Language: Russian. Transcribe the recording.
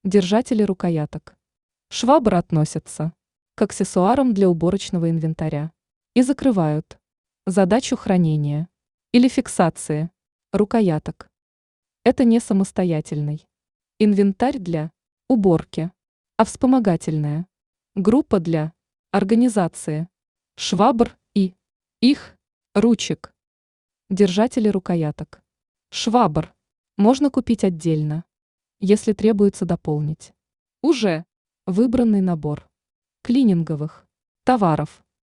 Держатели рукояток. Швабры относятся к аксессуарам для уборочного инвентаря и закрывают задачу хранения или фиксации рукояток. Это не самостоятельный инвентарь для уборки, а вспомогательная группа для организации швабр и их ручек. Держатели рукояток. Швабр можно купить отдельно, если требуется дополнить уже выбранный набор клининговых товаров.